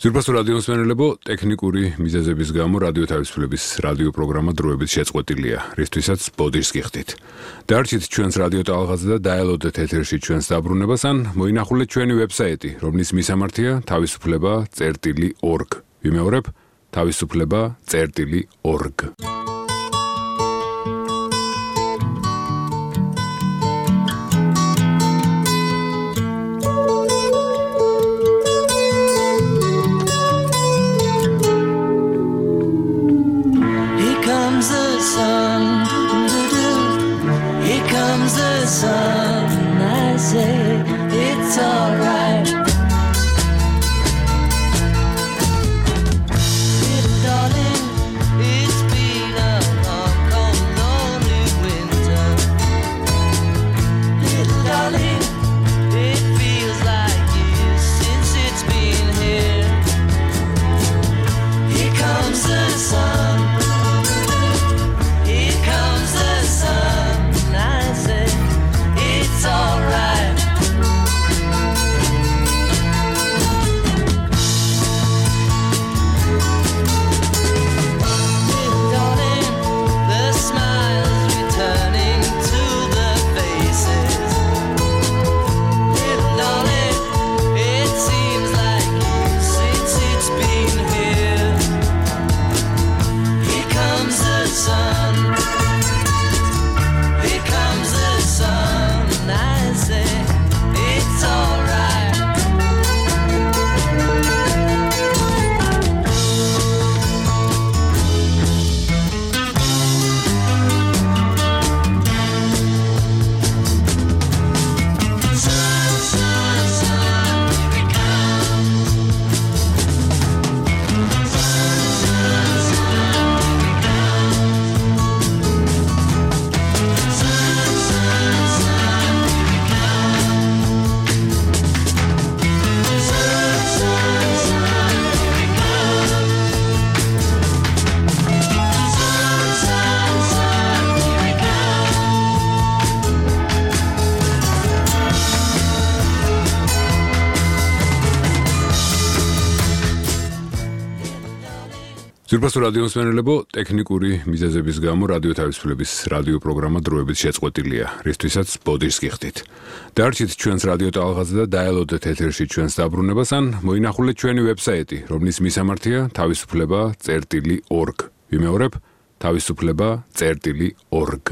[SPEAKER 19] ძვირფასო რადიო მსმენელებო, ტექნიკური მიზეზების გამო რადიო თავისუფლების რადიო პროგრამა დროებით შეწყვეტილია, რისთვისაც ბოდიშს გიხდით. დარჩით ჩვენს რადიო ტალღაზე და დაელოდეთ ეთერში ჩვენს დაბრუნებას, ან მოინახულეთ ჩვენი ვებსაიტი, რომლის მისამართია თავისუფლება წერტილი ორგ. ვიმეორებ, თავისუფლება წერტილი ორგ.
[SPEAKER 7] Sun, I say it's alright. Little darling, it's been a long, cold, lonely winter. Little darling, it feels like years since it's been here. Here comes the sun. Here comes the sun, I say. It's alright. Little darling, the smiles returning to the faces. Little darling, it seems like years since it's been here. Here comes the sun. Here comes the sun. I say it's alright. Sun, sun, sun, here it comes. Sun, sun, sun, here it comes. Sun, sun, sun.
[SPEAKER 19] ძვირფასო რადიო მსმენელებო, ტექნიკური მიზეზების გამო რადიო თავისუფლების რადიო პროგრამა დროებით შეწყვეტილია, რისთვისაც ბოდიშს გიხდით. დარჩით ჩვენს რადიო ტალღაზე და დაელოდეთ ეთერში ჩვენს დაბრუნებას, ან მოინახულეთ ჩვენი ვებსაიტი, რომლის მისამართია თავისუფლება წერტილი ორგ. ვიმეორებ, თავისუფლება წერტილი ორგ.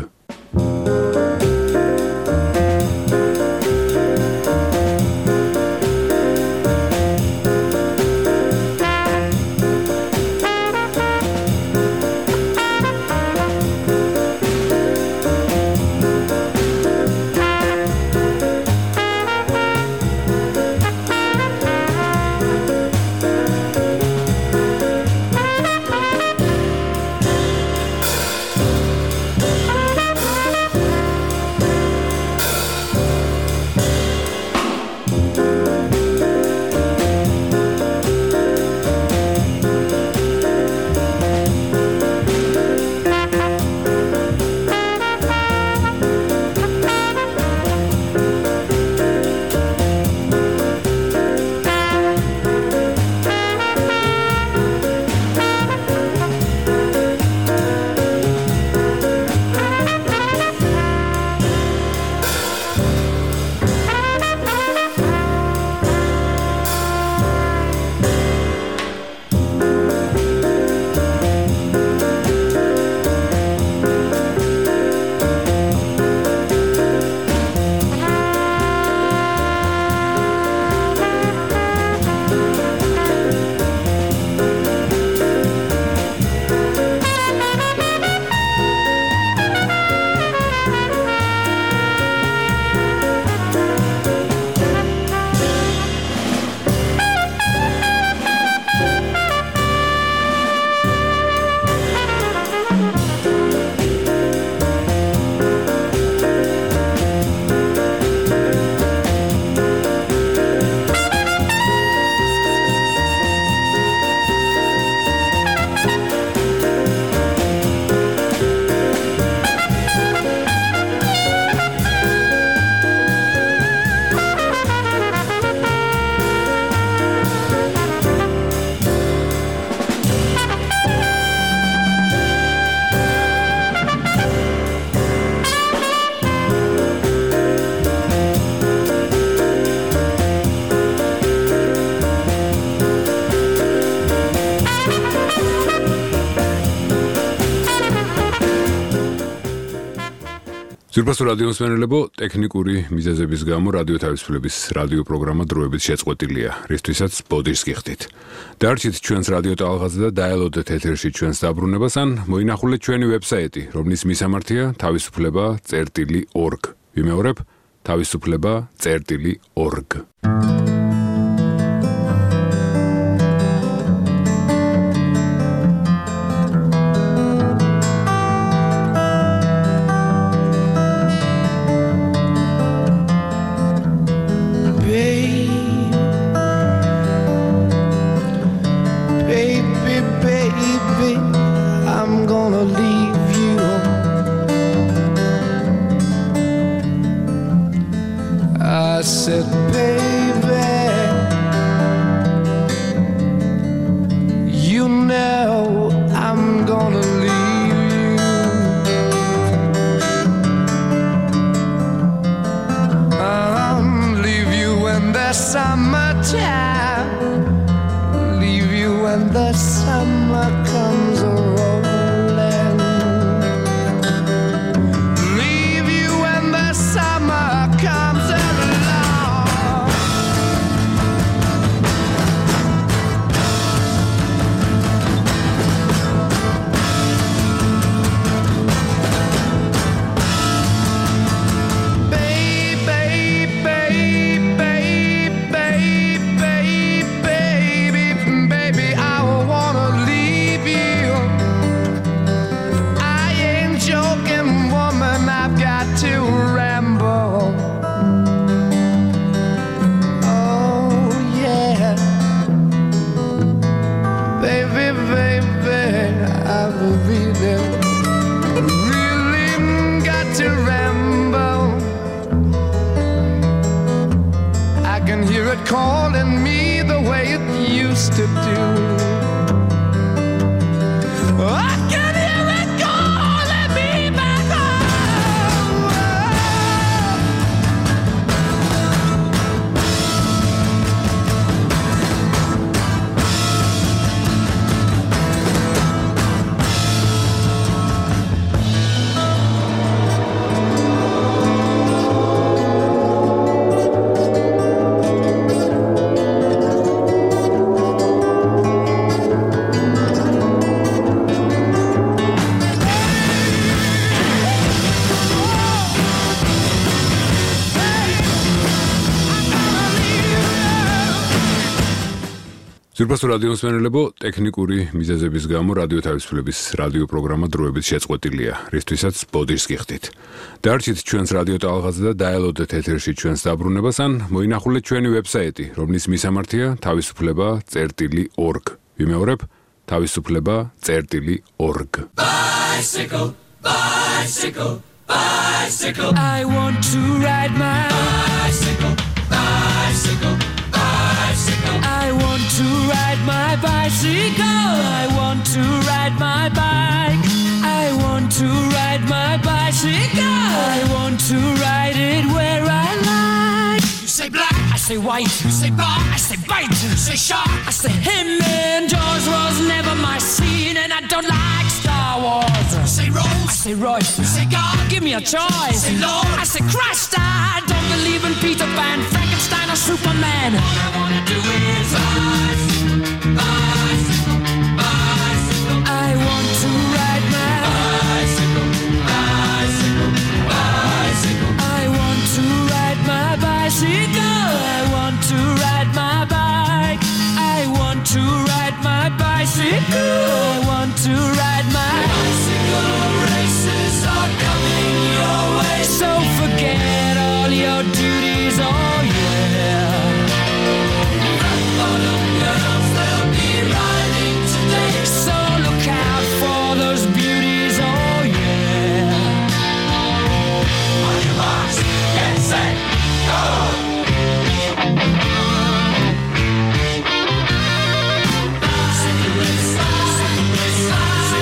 [SPEAKER 19] ზურბასო რადიო მსმენელებო, ტექნიკური მიზეზების გამო რადიო თავისუფლების რადიო პროგრამა დროებით შეწყვეტილია, რისთვისაც ბოდიშს გიხდით. დარჩით ჩვენს რადიო ტალღაზე და დაელოდეთ ეთერში ჩვენს დაბრუნებას ან მოინახულეთ ჩვენი ვებსაიტი, რომლის მისამართია თავისუფლება წერტილი ორგ. ვიმეორებ, თავისუფლება წერტილი ორგ. ზურბასო რადიო მსმენელებო, ტექნიკური მიზეზების გამო რადიო თავისუფლების რადიო პროგრამა დროებით შეწყვეტილია, რისთვისაც ბოდიშს გიხდით. დარჩით ჩვენს რადიო ტალღაზე და დაელოდეთ ეთერში ჩვენს დაბრუნებას ან მოინახულეთ ჩვენი ვებსაიტი, რომლის მისამართია თავისუფლება წერტილი ორგ. ვიმეორებ, თავისუფლება წერტილი ორგ.
[SPEAKER 4] Bicycle, bicycle, bicycle. I want to ride my bicycle, bicycle. I want to ride my bicycle. I want to ride my bike. I want to ride my bicycle. I want to ride it where I like. You say black, I say white. You say bar, I say bite. You say shark, I say him. And Jaws was never my scene, and I don't like Star Wars. You say Rose, I say Royce. You say God, give me a choice. You say Lord, I say Christ. I don't believe in Peter Pan, Frankenstein, or Superman. All I wanna do is bicycle, bicycle, bicycle. I want to ride my bicycle, bicycle, bicycle. I want to ride my bicycle. I want to ride my bike. I want to ride my bicycle. I want to ride my bicycle. Races are coming your way, so forget all your duties. Oh yeah. Girls, they'll be riding today, so look out for those beauties. Oh yeah. On your marks, get set, go. Bicycle race, bicycle race, bicycle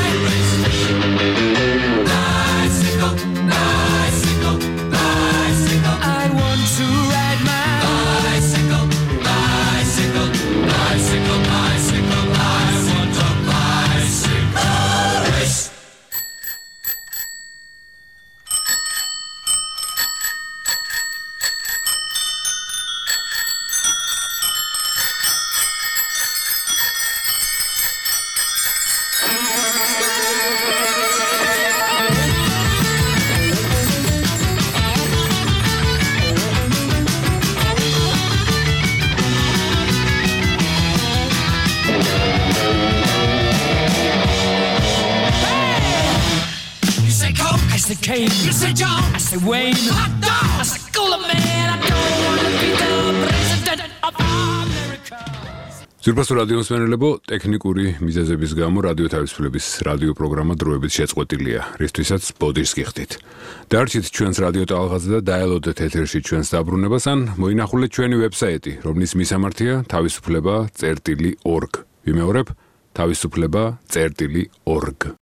[SPEAKER 20] say Kane, you say John, I say Wayne, hot dog, I say Cooler Man, I don't wanna be the president of America.
[SPEAKER 19] ზურბასო რადიოს მენელებო, ტექნიკური მიზეზების გამო რადიო თავისუფლების რადიო პროგრამა დროებით შეწყვეტილია, რისთვისაც ბოდიშს გიხდით. დარჩით ჩვენს რადიო ტალღაზე და დაელოდეთ ეთერში ჩვენს დაბრუნებას ან მოინახულეთ ჩვენი ვებსაიტი, რომლის მისამართია თავისუფლება წერტილი ორგ. ვიმეორებ, თავისუფლება წერტილი ორგ.